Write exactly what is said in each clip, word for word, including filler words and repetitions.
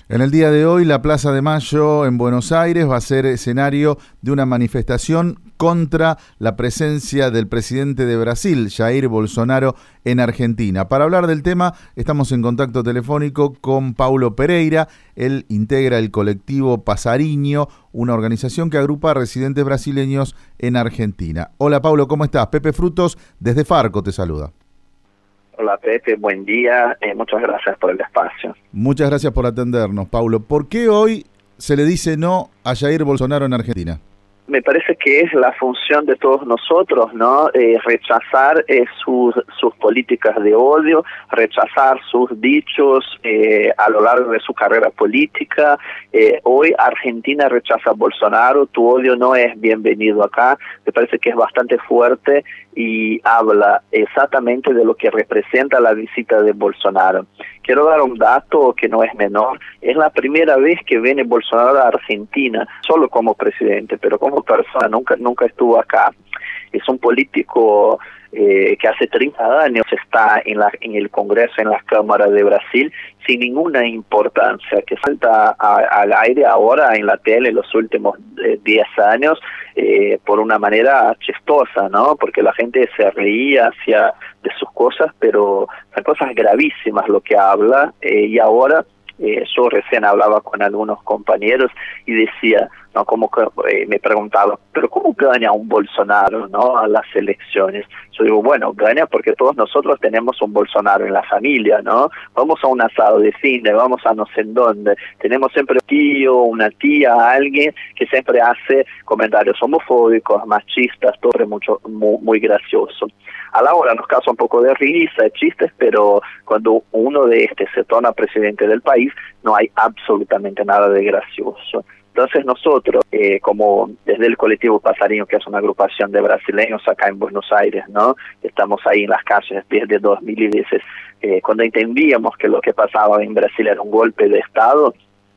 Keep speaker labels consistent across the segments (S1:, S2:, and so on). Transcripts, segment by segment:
S1: En el día de hoy, la Plaza de Mayo en Buenos Aires va a ser escenario de una manifestación contra la presencia del presidente de Brasil, Jair Bolsonaro, en Argentina. Para hablar del tema, estamos en contacto telefónico con Paulo Pereira. Él integra el colectivo Pasariño, una organización que agrupa a residentes brasileños en Argentina. Hola, Paulo, ¿cómo estás? Pepe Frutos, desde Farco, te saluda.
S2: Hola Pepe, buen día, eh, muchas gracias por el espacio.
S1: Muchas gracias por atendernos, Paulo. ¿Por qué hoy se le dice no a Jair Bolsonaro en Argentina?
S2: Me parece que es la función de todos nosotros, ¿no? Eh, rechazar eh, sus, sus políticas de odio, rechazar sus dichos eh, a lo largo de su carrera política. Eh, hoy Argentina rechaza a Bolsonaro, tu odio no es bienvenido acá. Me parece que es bastante fuerte y habla exactamente de lo que representa la visita de Bolsonaro. Quiero dar un dato que no es menor. Es la primera vez que viene Bolsonaro a Argentina, solo como presidente, pero como persona, nunca nunca estuvo acá. Es un político eh, que hace treinta años está en, la, en el Congreso, en las cámaras de Brasil, sin ninguna importancia, que salta a, al aire ahora en la tele en los últimos eh, diez años eh, por una manera chistosa, ¿no? Porque la gente se reía hacia de sus cosas, pero son cosas gravísimas lo que habla, eh, y ahora eh, yo recién hablaba con algunos compañeros y decía, no, como que eh, me preguntaba, pero ¿cómo gana un Bolsonaro, no, a las elecciones? Yo digo, bueno, gana porque todos nosotros tenemos un Bolsonaro en la familia, ¿no? Vamos a un asado de cine, vamos a no sé en dónde, tenemos siempre un tío, una tía, alguien que siempre hace comentarios homofóbicos, machistas, todo es mucho, muy, muy gracioso. A la hora nos causa un poco de risa, de chistes, pero cuando uno de estos se torna presidente del país, no hay absolutamente nada de gracioso. Entonces nosotros, eh, como desde el colectivo Pasariño, que es una agrupación de brasileños acá en Buenos Aires, ¿no? Estamos ahí en las calles desde dos mil diez, eh, cuando entendíamos que lo que pasaba en Brasil era un golpe de Estado.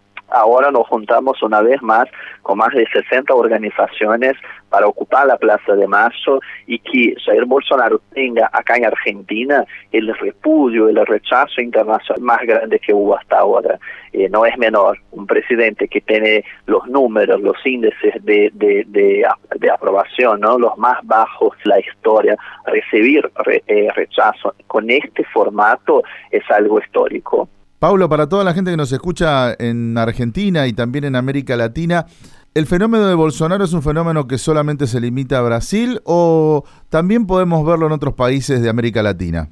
S2: Ahora nos juntamos una vez más con más de sesenta organizaciones para ocupar la Plaza de Mayo y que Jair Bolsonaro tenga acá en Argentina el repudio, el rechazo internacional más grande que hubo hasta ahora. Eh, no es menor, un presidente que tiene los números, los índices de, de, de, de aprobación, ¿no? Los más bajos de la historia, recibir re, eh, rechazo con este formato es algo histórico.
S1: Paulo, para toda la gente que nos escucha en Argentina y también en América Latina, ¿el fenómeno de Bolsonaro es un fenómeno que solamente se limita a Brasil o también podemos verlo en otros países de América Latina?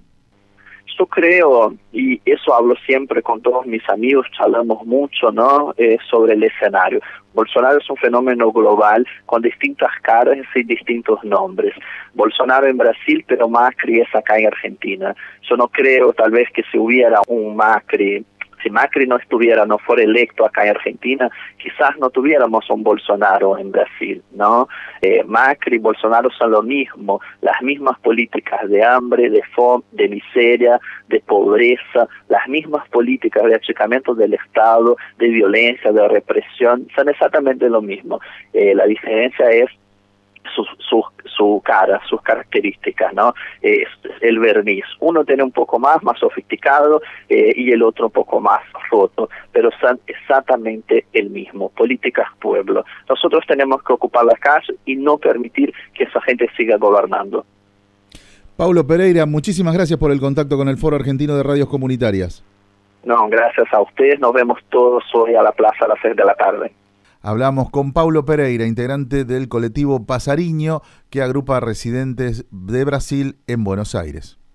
S2: Yo creo, y eso hablo siempre con todos mis amigos, charlamos mucho, ¿no? Eh, sobre el escenario. Bolsonaro es un fenómeno global con distintas caras y distintos nombres. Bolsonaro en Brasil, pero Macri es acá en Argentina. Yo no creo tal vez que si hubiera un Macri, si Macri no estuviera, no fuera electo acá en Argentina, quizás no tuviéramos un Bolsonaro en Brasil, ¿no? Eh, Macri y Bolsonaro son lo mismo, las mismas políticas de hambre, de fome, de miseria, de pobreza, las mismas políticas de achicamiento del Estado, de violencia, de represión, son exactamente lo mismo. Eh, la diferencia es Su, su, su cara, sus características, ¿no? Es el verniz. Uno tiene un poco más, más sofisticado, eh, y el otro un poco más roto, pero son exactamente el mismo. Políticas pueblo. Nosotros tenemos que ocupar la calle y no permitir que esa gente siga gobernando.
S1: Paulo Pereira, muchísimas gracias por el contacto con el Foro Argentino de Radios Comunitarias.
S2: No, gracias a ustedes. Nos vemos todos hoy a la plaza a las seis de la tarde.
S1: Hablamos con Paulo Pereira, integrante del colectivo Pasariño, que agrupa a residentes de Brasil en Buenos Aires.